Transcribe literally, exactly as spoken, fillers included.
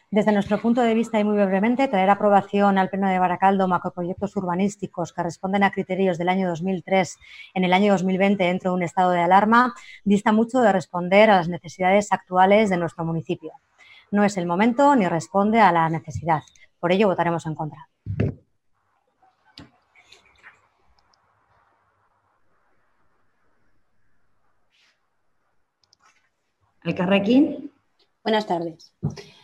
Desde nuestro punto de vista y muy brevemente, traer aprobación al Pleno de Baracaldo macroproyectos urbanísticos que responden a criterios del año dos mil tres en el año dos mil veinte dentro de un estado de alarma dista mucho de responder a las necesidades actuales de nuestro municipio. No es el momento ni responde a la necesidad. Por ello, votaremos en contra. Elkarrekin. Buenas tardes.